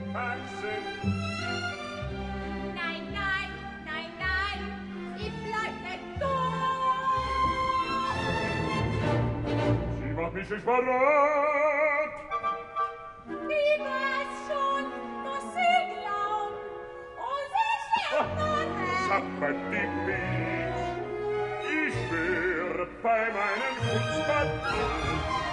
Faxen. Nein, nein, nein, nein, ich bleib nicht da. Sie macht mich nicht verrat. Ich weiß schon, dass Sie glauben, und Sie sterben Sappert die Beat. Ich schwöre bei meinem Schutzbad.